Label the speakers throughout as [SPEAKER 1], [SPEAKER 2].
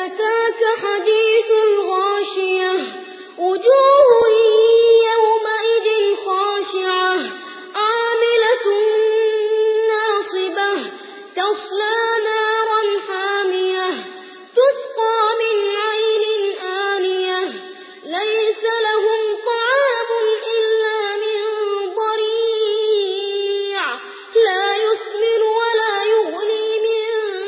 [SPEAKER 1] أتاك حديث الغاشية وجوه يومئذ خاشعة عاملة ناصبة تصلى نارا حامية تسقى من عين آنية ليس لهم طعام إلا من ضريع لا يسمن ولا يغني من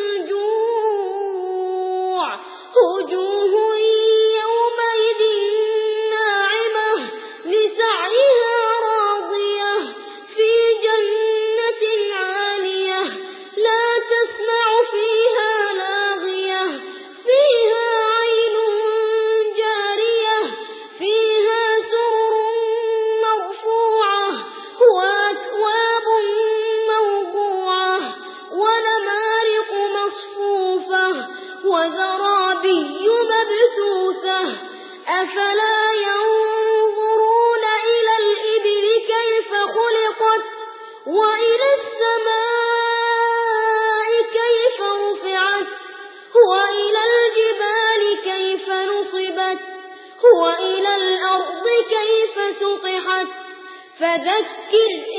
[SPEAKER 1] جوع وجوه يومئذ ناعمة لسعيها راضية في جنة عالية لا تسمع فيها لاغية فيها عين جارية فيها سرر مرفوعة وأكواب موضوعة ونمارق مصفوفة وزرابي مبثوثة أفلا ينظرون إلى الإبل كيف خلقت وإلى السماء كيف رفعت وإلى الجبال كيف نصبت وإلى الأرض كيف سطحت فذكر